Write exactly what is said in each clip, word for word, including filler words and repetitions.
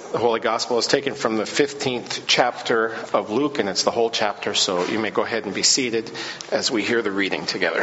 The Holy Gospel is taken from the fifteenth chapter of Luke, and it's the whole chapter, so you may go ahead and be seated as we hear the reading together.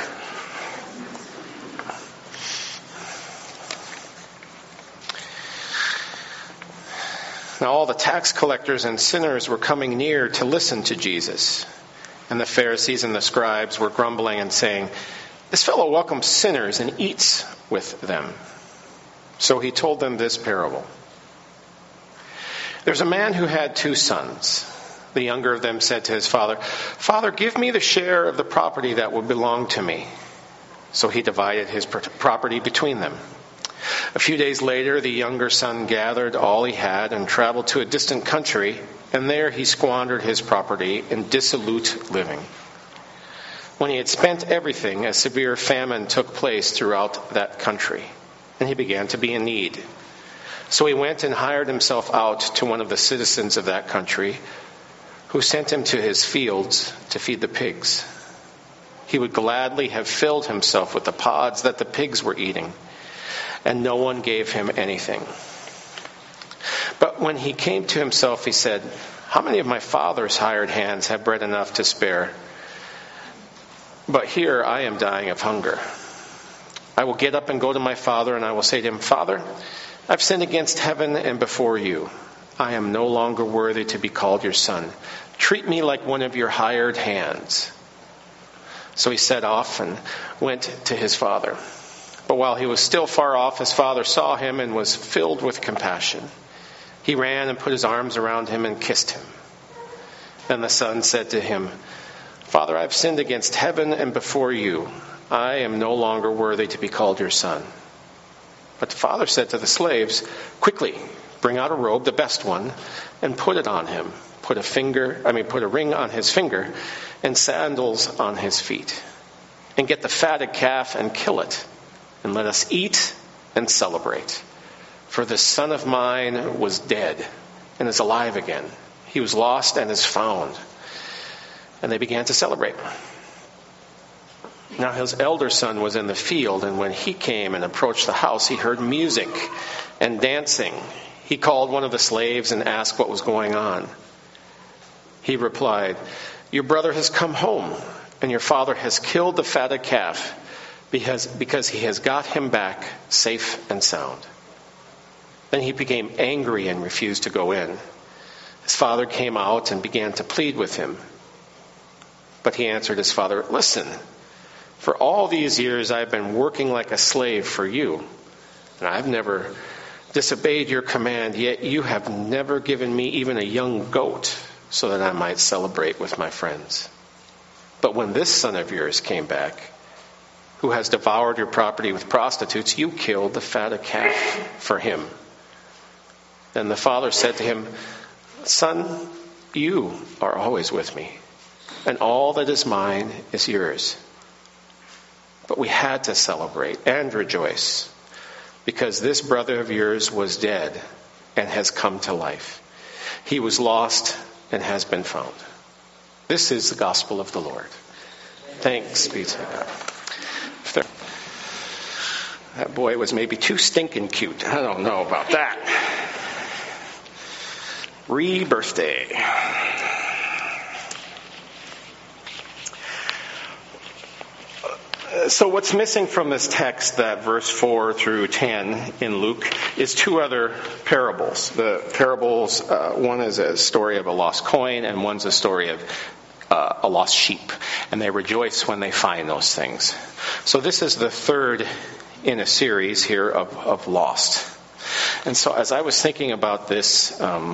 Now all the tax collectors and sinners were coming near to listen to Jesus. And the Pharisees and the scribes were grumbling and saying, "This fellow welcomes sinners and eats with them." So he told them this parable. There's a man who had two sons. The younger of them said to his father, "Father, give me the share of the property that will belong to me." So he divided his property between them. A few days later, the younger son gathered all he had and traveled to a distant country, and there he squandered his property in dissolute living. When he had spent everything, a severe famine took place throughout that country, and he began to be in need. So he went and hired himself out to one of the citizens of that country, who sent him to his fields to feed the pigs. He would gladly have filled himself with the pods that the pigs were eating, and no one gave him anything. But when he came to himself, he said, "How many of my father's hired hands have bread enough to spare? But here I am dying of hunger. I will get up and go to my father, and I will say to him, 'Father, I've sinned against heaven and before you. I am no longer worthy to be called your son. Treat me like one of your hired hands.' So he set off and went to his father. But while he was still far off, his father saw him and was filled with compassion. He ran and put his arms around him and kissed him. Then the son said to him, 'Father, I've sinned against heaven and before you. I am no longer worthy to be called your son.' But the father said to the slaves, 'Quickly, bring out a robe, the best one, and put it on him. Put a finger, I mean, put a ring on his finger and sandals on his feet. And get the fatted calf and kill it. And let us eat and celebrate. For this son of mine was dead and is alive again. He was lost and is found.' And they began to celebrate. Now his elder son was in the field, and when he came and approached the house, he heard music and dancing. He called one of the slaves and asked what was going on. He replied, 'Your brother has come home, and your father has killed the fatted calf, because, because he has got him back safe and sound.' Then he became angry and refused to go in. His father came out and began to plead with him. But he answered his father, 'Listen, for all these years I've been working like a slave for you, and I've never disobeyed your command, yet you have never given me even a young goat so that I might celebrate with my friends. But when this son of yours came back, who has devoured your property with prostitutes, you killed the fatted calf for him.' Then the father said to him, 'Son, you are always with me, and all that is mine is yours.' But we had to celebrate and rejoice, because this brother of yours was dead and has come to life. He was lost and has been found." This is the gospel of the Lord. Thanks be to God. That boy was maybe too stinking cute. I don't know about that. Re-birthday. So what's missing from this text, that verse four through ten in Luke, is two other parables. The parables, uh, one is a story of a lost coin, and one's a story of uh, a lost sheep. And they rejoice when they find those things. So this is the third in a series here of, of Lost. And so as I was thinking about this um,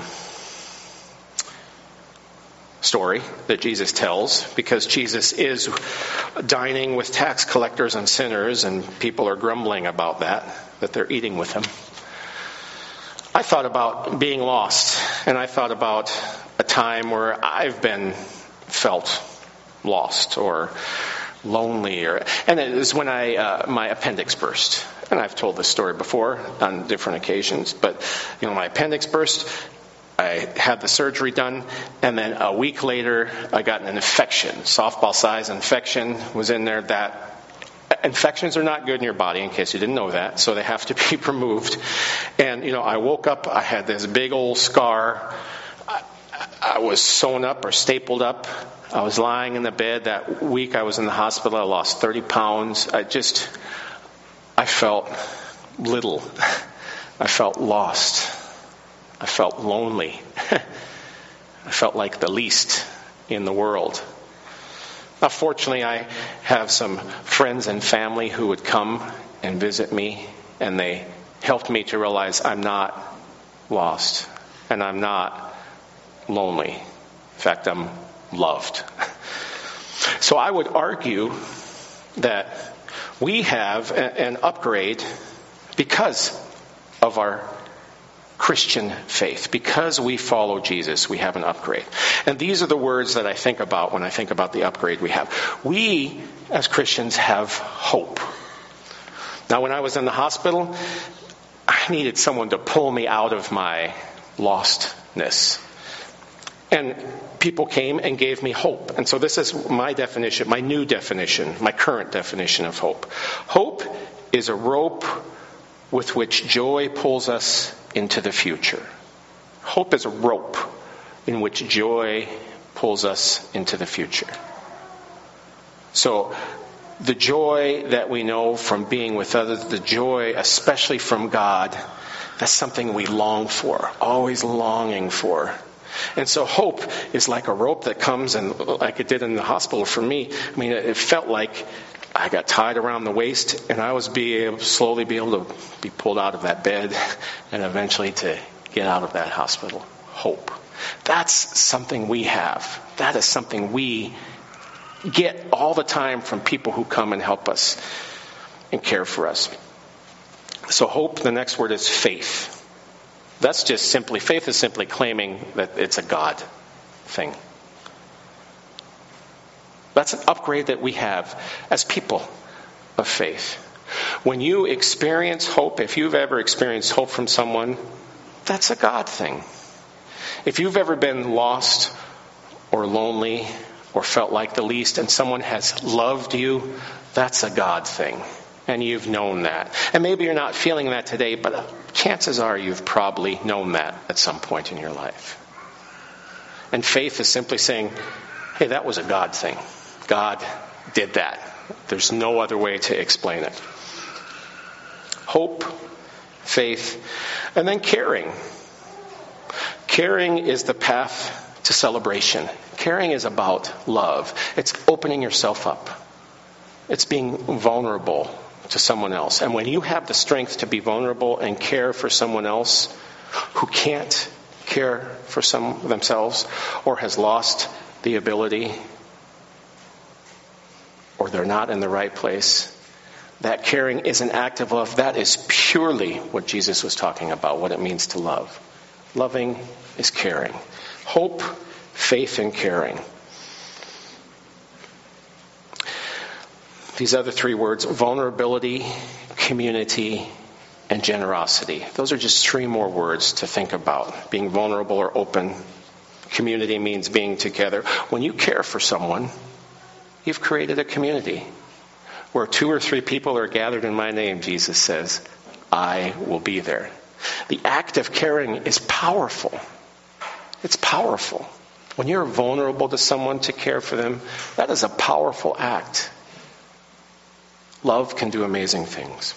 story that Jesus tells, because Jesus is dining with tax collectors and sinners, and people are grumbling about that, that they're eating with him, I thought about being lost, and I thought about a time where I've been felt lost or lonely, or and it was when I uh, my appendix burst. And I've told this story before on different occasions, but you know, my appendix burst. I had the surgery done, and then a week later I got an infection, softball size infection was in there that Infections are not good in your body, in case you didn't know that, so they have to be removed. And, you know, I woke up, I had this big old scar. I, I was sewn up or stapled up. I was lying in the bed. That week I was in the hospital. I lost thirty pounds. I just, I felt little. I felt lost. I felt lonely. I felt like the least in the world. Now, fortunately, I have some friends and family who would come and visit me, and they helped me to realize I'm not lost, and I'm not lonely. In fact, I'm loved. So I would argue that we have an upgrade because of our Christian faith. Because we follow Jesus, we have an upgrade. And these are the words that I think about when I think about the upgrade we have. We, as Christians, have hope. Now, when I was in the hospital, I needed someone to pull me out of my lostness. And people came and gave me hope. And so this is my definition, my new definition, my current definition of hope. Hope is a rope with which joy pulls us into the future. Hope is a rope in which joy pulls us into the future. So the joy that we know from being with others, the joy especially from God, that's something we long for, always longing for. And so hope is like a rope that comes, and like it did in the hospital for me, I mean, it felt like I got tied around the waist, and I was be able, slowly be able to be pulled out of that bed and eventually to get out of that hospital. Hope. That's something we have. That is something we get all the time from people who come and help us and care for us. So hope, the next word is faith. That's just simply, faith is simply claiming that it's a God thing. That's an upgrade that we have as people of faith. When you experience hope, if you've ever experienced hope from someone, that's a God thing. If you've ever been lost or lonely or felt like the least and someone has loved you, that's a God thing. And you've known that. And maybe you're not feeling that today, but chances are you've probably known that at some point in your life. And faith is simply saying, hey, that was a God thing. God did that. There's no other way to explain it. Hope, faith, and then caring. Caring is the path to celebration. Caring is about love. It's opening yourself up. It's being vulnerable to someone else. And when you have the strength to be vulnerable and care for someone else who can't care for some themselves or has lost the ability, or they're not in the right place, that caring is an act of love. That is purely what Jesus was talking about, what it means to love. Loving is caring. Hope, faith, and caring. These other three words, vulnerability, community, and generosity. Those are just three more words to think about. Being vulnerable or open. Community means being together. When you care for someone, you've created a community. Where two or three people are gathered in my name, Jesus says, I will be there. The act of caring is powerful. It's powerful. When you're vulnerable to someone to care for them, that is a powerful act. Love can do amazing things.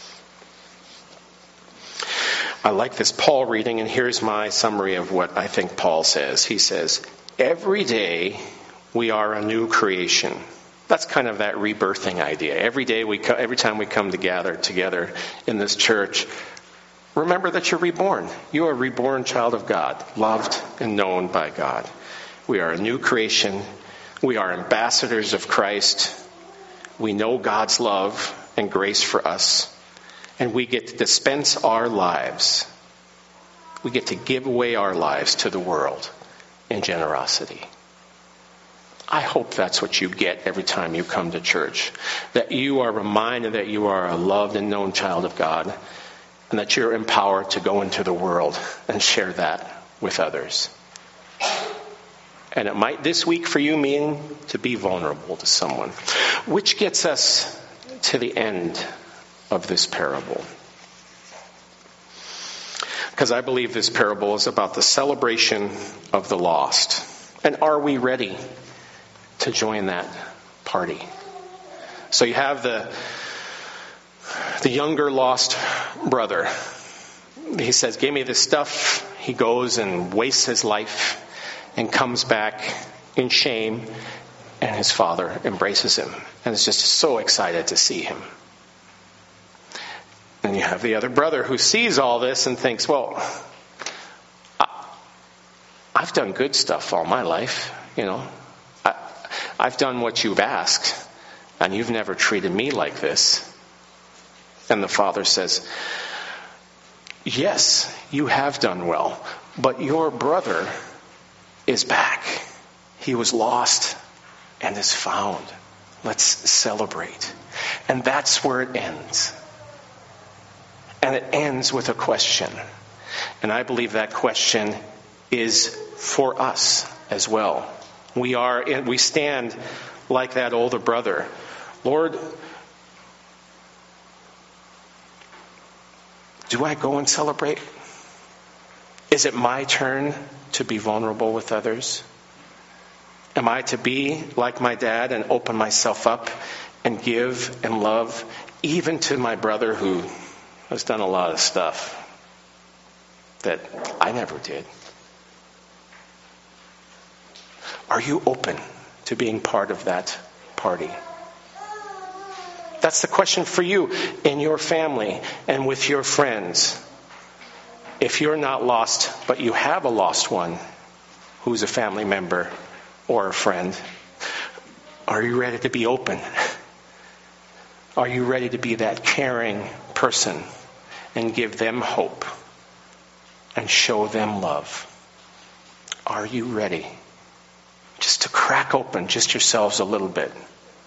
I like this Paul reading, and here's my summary of what I think Paul says. He says, every day we are a new creation. That's kind of that rebirthing idea. Every day, we, co- every time we come to gather together in this church, remember that you're reborn. You are a reborn child of God, loved and known by God. We are a new creation. We are ambassadors of Christ. We know God's love and grace for us. And we get to dispense our lives. We get to give away our lives to the world in generosity. I hope that's what you get every time you come to church. That you are reminded that you are a loved and known child of God, and that you're empowered to go into the world and share that with others. And it might this week for you mean to be vulnerable to someone. Which gets us to the end of this parable. Because I believe this parable is about the celebration of the lost. And are we ready to join that party? So you have the, the younger lost brother. He says, give me this stuff. He goes and wastes his life and comes back in shame. And his father embraces him and is just so excited to see him. And you have the other brother who sees all this and thinks, well, I, I've done good stuff all my life, you know. I, I've done what you've asked, and you've never treated me like this. And the father says, yes, you have done well, but your brother is back. He was lost and is found. Let's celebrate. And that's where it ends. And it ends with a question. And I believe that question is for us as well. We are in, we stand like that older brother. Lord, do I go and celebrate? Is it my turn to be vulnerable with others? Am I to be like my dad and open myself up and give and love even to my brother who has done a lot of stuff that I never did? Are you open to being part of that party? That's the question for you in your family and with your friends. If you're not lost, but you have a lost one who's a family member or a friend, are you ready to be open? Are you ready to be that caring person and give them hope and show them love? Are you ready just to crack open just yourselves a little bit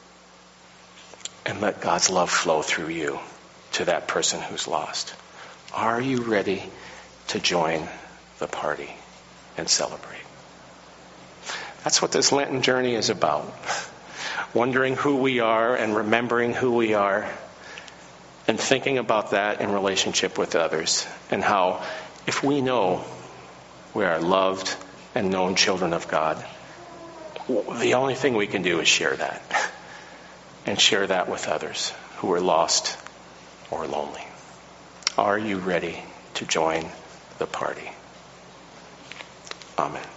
and let God's love flow through you to that person who's lost? Are you ready to join the party and celebrate? That's what this Lenten journey is about. Wondering who we are and remembering who we are and thinking about that in relationship with others, and how if we know we are loved and known children of God, the only thing we can do is share that and share that with others who are lost or lonely. Are you ready to join the party? Amen.